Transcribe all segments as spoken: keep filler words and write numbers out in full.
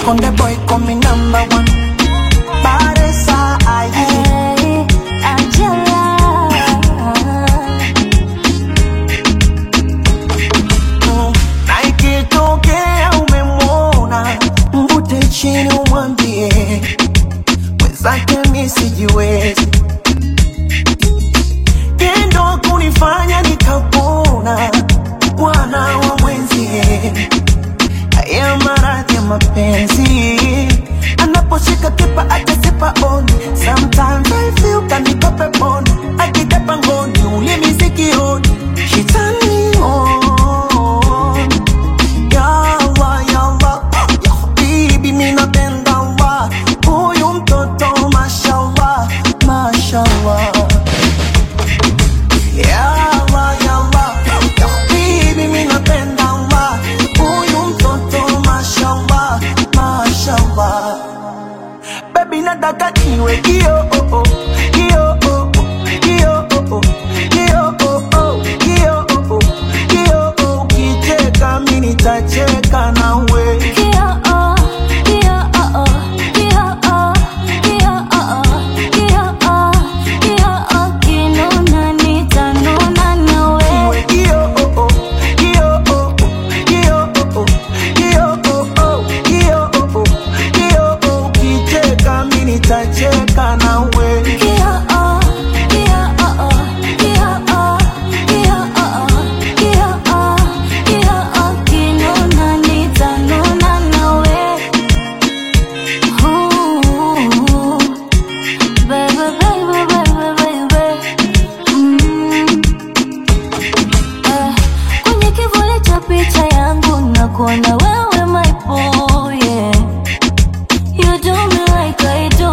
Konde boy call me number one. Baresa aye. Hey, Angela. Mm, na ikitokea umemwona, mbute chini umwambie mwenzake mi sijiwezi. Tendo kunifanya nikapona, bwana wa mwenzie. Haya maradhi ya mapenzi, anaposhika kipa atasipa on. Sometimes I feel kanikope poni, akita pangoni ulimi sikioni. She turn me on. Ya Allah, ya Allah, ya habibi mi napenda Allah. Huyu mtoto mashallah, mashallah. Ya Allah, ya Allah, ya habibi mi napenda Allah. Huyu mtoto mashallah, mashallah. Baby nataka niwe kio oh oh, kio oh oh, kio oh oh, kio oh oh, kio oh oh, kio oh. Ukicheka mimi nitacheka nawe. Nitacheka nawe. Kwenye kivuli cha picha yangu nakuona wewe my boy, yeah. You do me like I do.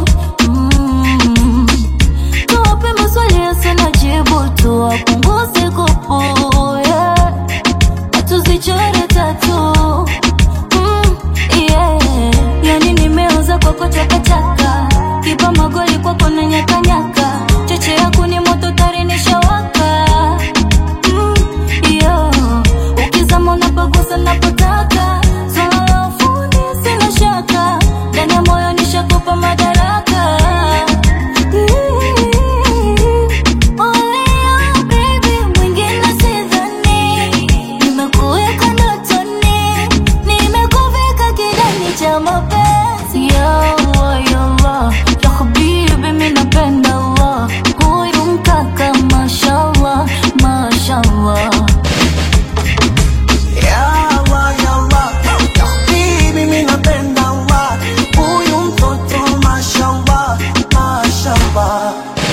Mm. Tuwape maswali yasina jibu, tuwapunguze kupu, yeah. Tuzichore tatu. Mm, yeah. Yani nimeuza kwako chakachaka, kipa magoli kwako na nyaka nyaka. Cheche yako ni moto tari nishawaka. Mm, yeah. Ukizama unapagusa napotaka. Swala la ufundi sina shaka, ndani ya moyo nishakupa madaraka. Only you baby, mwingine sidhani. Nimekuweka ndotoni, nimekuvika kidani cha mapenzi. Ya Allah, ya Allah, ya habibi mi napenda Allah. Huyu mkaka mashallah, mashallah. Ya Allah, ya Allah, ya habibi mi napenda Allah. Huyu mtoto mashallah, mashallah.